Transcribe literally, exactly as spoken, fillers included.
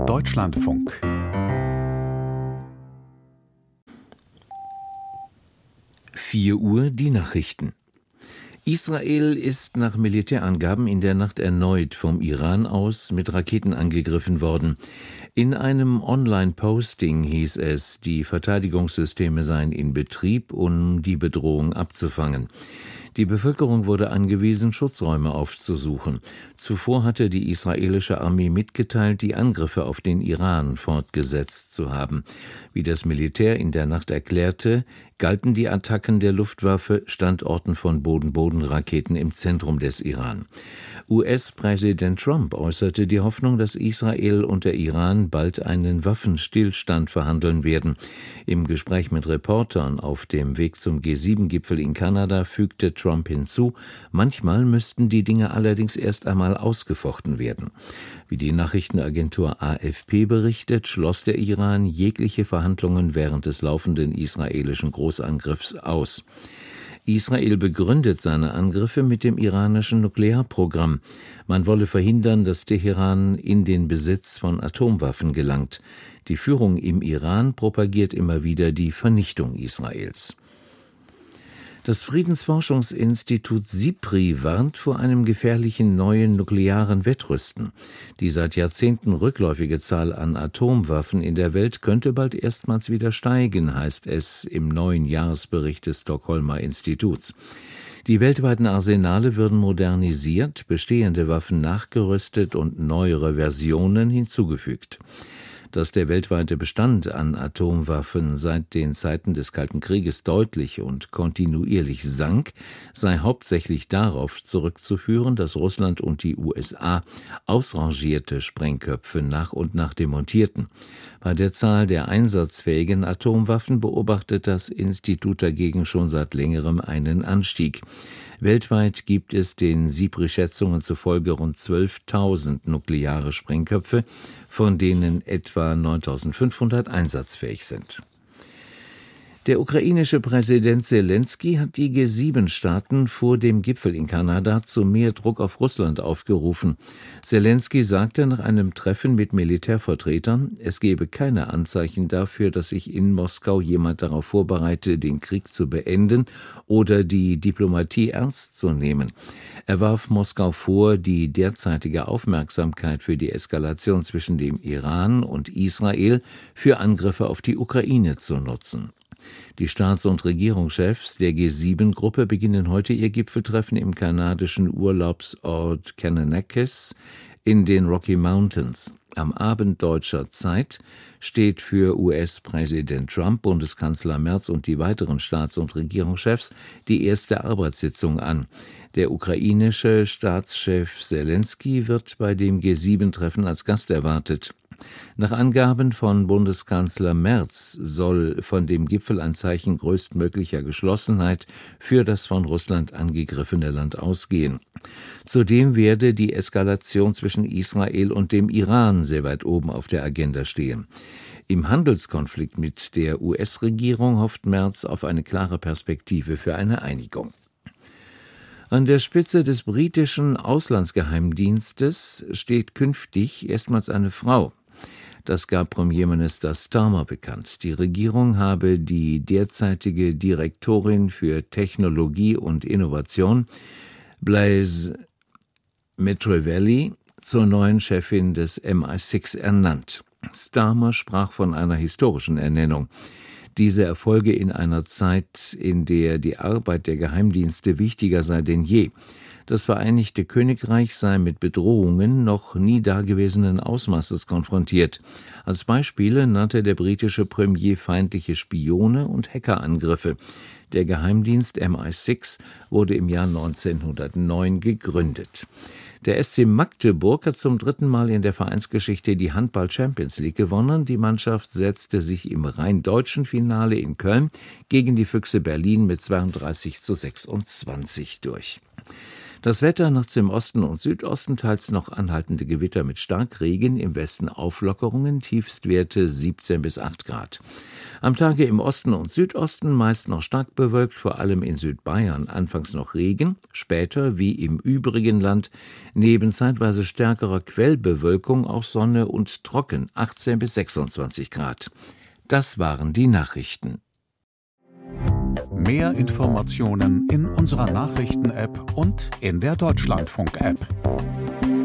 Deutschlandfunk. vier Uhr die Nachrichten. Israel ist nach Militärangaben in der Nacht erneut vom Iran aus mit Raketen angegriffen worden. In einem Online-Posting hieß es, die Verteidigungssysteme seien in Betrieb, um die Bedrohung abzufangen. Die Bevölkerung wurde angewiesen, Schutzräume aufzusuchen. Zuvor hatte die israelische Armee mitgeteilt, die Angriffe auf den Iran fortgesetzt zu haben. Wie das Militär in der Nacht erklärte, galten die Attacken der Luftwaffe Standorten von Boden-Boden-Raketen im Zentrum des Iran. U S-Präsident Trump äußerte die Hoffnung, dass Israel und der Iran bald einen Waffenstillstand verhandeln werden. Im Gespräch mit Reportern auf dem Weg zum G sieben Gipfel in Kanada fügte Trump hinzu, manchmal müssten die Dinge allerdings erst einmal ausgefochten werden. Wie die Nachrichtenagentur A F P berichtet, schloss der Iran jegliche Verhandlungen während des laufenden israelischen Großangriffs aus. Israel begründet seine Angriffe mit dem iranischen Nuklearprogramm. Man wolle verhindern, dass Teheran in den Besitz von Atomwaffen gelangt. Die Führung im Iran propagiert immer wieder die Vernichtung Israels. Das Friedensforschungsinstitut SIPRI warnt vor einem gefährlichen neuen nuklearen Wettrüsten. Die seit Jahrzehnten rückläufige Zahl an Atomwaffen in der Welt könnte bald erstmals wieder steigen, heißt es im neuen Jahresbericht des Stockholmer Instituts. Die weltweiten Arsenale würden modernisiert, bestehende Waffen nachgerüstet und neuere Versionen hinzugefügt. Dass der weltweite Bestand an Atomwaffen seit den Zeiten des Kalten Krieges deutlich und kontinuierlich sank, sei hauptsächlich darauf zurückzuführen, dass Russland und die U S A ausrangierte Sprengköpfe nach und nach demontierten. Bei der Zahl der einsatzfähigen Atomwaffen beobachtet das Institut dagegen schon seit längerem einen Anstieg. Weltweit gibt es den SIPRI-Schätzungen zufolge rund zwölftausend nukleare Sprengköpfe, von denen etwa neuntausendfünfhundert einsatzfähig sind. Der ukrainische Präsident Selenskyj hat die G sieben Staaten vor dem Gipfel in Kanada zu mehr Druck auf Russland aufgerufen. Selenskyj sagte nach einem Treffen mit Militärvertretern, es gebe keine Anzeichen dafür, dass sich in Moskau jemand darauf vorbereite, den Krieg zu beenden oder die Diplomatie ernst zu nehmen. Er warf Moskau vor, die derzeitige Aufmerksamkeit für die Eskalation zwischen dem Iran und Israel für Angriffe auf die Ukraine zu nutzen. Die Staats- und Regierungschefs der G sieben Gruppe beginnen heute ihr Gipfeltreffen im kanadischen Urlaubsort Kananaskis in den Rocky Mountains. Am Abend deutscher Zeit steht für U S-Präsident Trump, Bundeskanzler Merz und die weiteren Staats- und Regierungschefs die erste Arbeitssitzung an. Der ukrainische Staatschef Selenskyj wird bei dem G sieben Treffen als Gast erwartet. Nach Angaben von Bundeskanzler Merz soll von dem Gipfel ein Zeichen größtmöglicher Geschlossenheit für das von Russland angegriffene Land ausgehen. Zudem werde die Eskalation zwischen Israel und dem Iran sehr weit oben auf der Agenda stehen. Im Handelskonflikt mit der U S-Regierung hofft Merz auf eine klare Perspektive für eine Einigung. An der Spitze des britischen Auslandsgeheimdienstes steht künftig erstmals eine Frau. Das gab Premierminister Starmer bekannt. Die Regierung habe die derzeitige Direktorin für Technologie und Innovation, Blaise Metrovelli, zur neuen Chefin des M I sechs ernannt. Starmer sprach von einer historischen Ernennung. Diese erfolge in einer Zeit, in der die Arbeit der Geheimdienste wichtiger sei denn je. Das Vereinigte Königreich sei mit Bedrohungen noch nie dagewesenen Ausmaßes konfrontiert. Als Beispiele nannte der britische Premier feindliche Spione und Hackerangriffe. Der Geheimdienst M I sechs wurde im Jahr neunzehnhundertneun gegründet. Der S C Magdeburg hat zum dritten Mal in der Vereinsgeschichte die Handball-Champions League gewonnen. Die Mannschaft setzte sich im rein deutschen Finale in Köln gegen die Füchse Berlin mit zweiunddreißig zu sechsundzwanzig durch. Das Wetter nachts im Osten und Südosten, teils noch anhaltende Gewitter mit Starkregen, im Westen Auflockerungen, Tiefstwerte siebzehn bis acht Grad. Am Tage im Osten und Südosten meist noch stark bewölkt, vor allem in Südbayern anfangs noch Regen, später wie im übrigen Land neben zeitweise stärkerer Quellbewölkung auch Sonne und trocken, achtzehn bis sechsundzwanzig Grad. Das waren die Nachrichten. Mehr Informationen in unserer Nachrichten-App und in der Deutschlandfunk-App.